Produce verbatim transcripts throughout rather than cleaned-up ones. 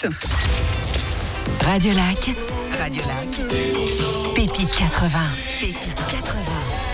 écoute. Radio Lac. Radio Lac. Pépite quatre-vingts. Pépite quatre-vingts.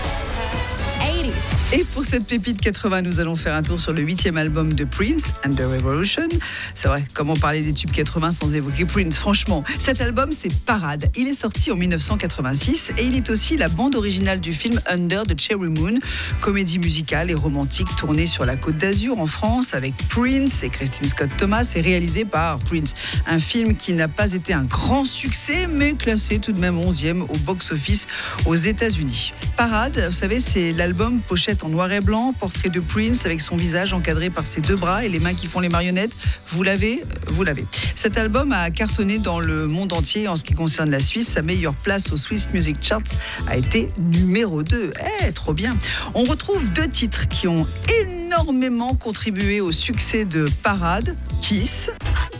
Et pour cette pépite quatre-vingts, nous allons faire un tour sur le huitième album de Prince, And The Revolution. C'est vrai, comment parler des tubes quatre-vingts sans évoquer Prince, franchement. Cet album, c'est Parade. Il est sorti en dix-neuf cent quatre-vingt-six et il est aussi la bande originale du film Under the Cherry Moon, comédie musicale et romantique tournée sur la Côte d'Azur en France avec Prince et Christine Scott Thomas et réalisé par Prince. Un film qui n'a pas été un grand succès, mais classé tout de même onzième au box-office aux États-Unis. Parade, vous savez, c'est l'album pochette en noir et blanc, portrait de Prince avec son visage encadré par ses deux bras et les mains qui font les marionnettes. Vous l'avez, vous l'avez. Cet album a cartonné dans le monde entier. En ce qui concerne la Suisse, sa meilleure place au Swiss Music Charts a été numéro deux. Eh, trop bien. On retrouve deux titres qui ont énormément contribué au succès de Parade. Kiss.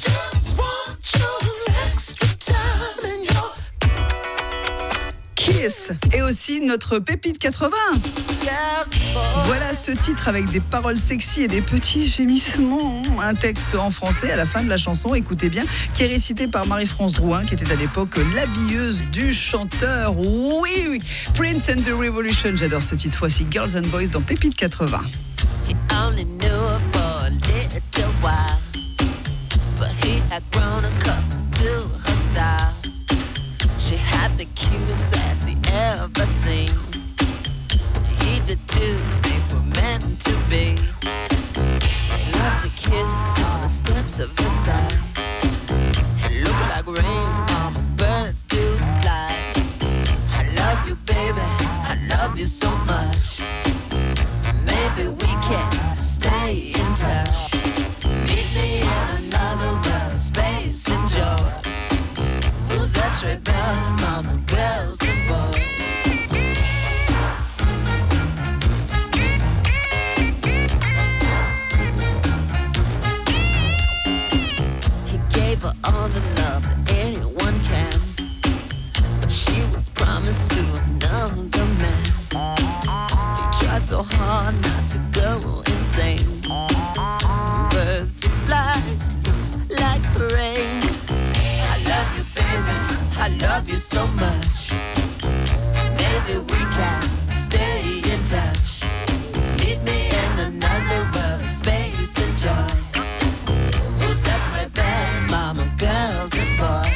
Kiss. Et aussi notre pépite quatre-vingts. Voilà ce titre avec des paroles sexy et des petits gémissements. Un texte en français à la fin de la chanson, écoutez bien, qui est récité par Marie-France Drouin, qui était à l'époque l'habilleuse du chanteur. Oui, oui, Prince and the Revolution. J'adore ce titre. Voici Girls and Boys dans Pépite quatre-vingts. She had the cutest ass he ever seen. He did too, they were meant to be. They loved to kiss on the steps of Versailles. It looked like rain on the birds do fly. I love you, baby, I love you so much. Maybe we can stay in touch. Meet me in another world, space and joy. Who's that rebellion, mama, girls and boys? He gave her all the love that anyone can, but she was promised to another man. He tried so hard not to go insane. Birds to fly, looks like rain. I love you so much. Maybe we can stay in touch. Meet me in another world, space and joy. Who's that rebel, mama, girls and boys?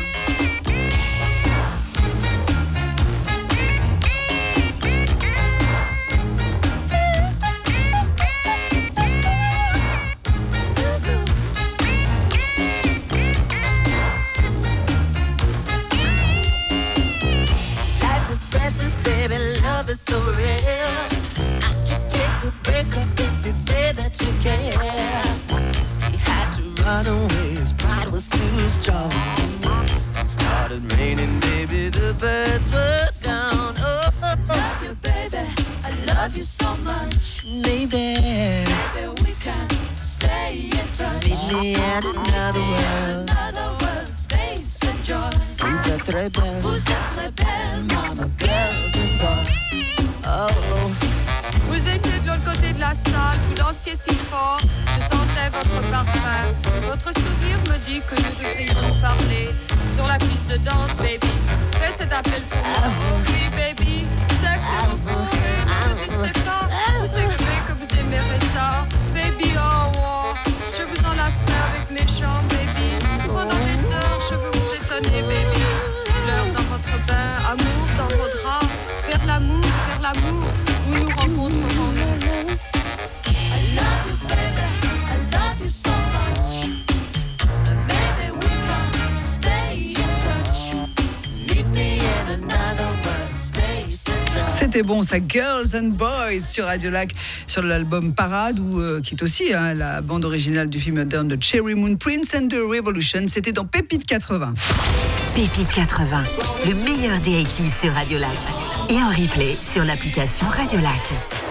It's so real. I can take the break up if you say that you can. He had to run away, his pride was too strong. It started raining, baby, the birds were gone. Oh, I love you, baby, I love you so much. Maybe, maybe we can stay in touch. Meet me in another world, another world, space and joy. Who's that rebel? Who's that rebel? Mama, girls and boys. Oh. Vous étiez de l'autre côté de la salle, vous dansiez si fort, je sentais votre parfum. Votre sourire me dit que nous devrions parler sur la piste de danse, baby. Fais cet appel pour moi, oh oui, baby. Sexe et repos, ne résistez pas. Vous savez que vous aimerez ça, baby. Oh, oh. Je vous enlacerai avec mes chants, baby. Pendant des heures, je veux vous étonner, baby. Fleurs dans votre bain, amour dans vos draps. Faire l'amour, faire l'amour, où nous rencontrerons. I love you, baby, I love you so much. Maybe we can stay in touch. Meet me in another world, space and joy. C'était bon, ça, Girls and Boys sur Radio Lac, sur l'album Parade, où, euh, qui est aussi hein, la bande originale du film Under the Cherry Moon, Prince and the Revolution. C'était dans Pépite quatre-vingts. Pépite quatre-vingts, le meilleur des eighties sur Radio Lac. Et en replay sur l'application Radio Lac.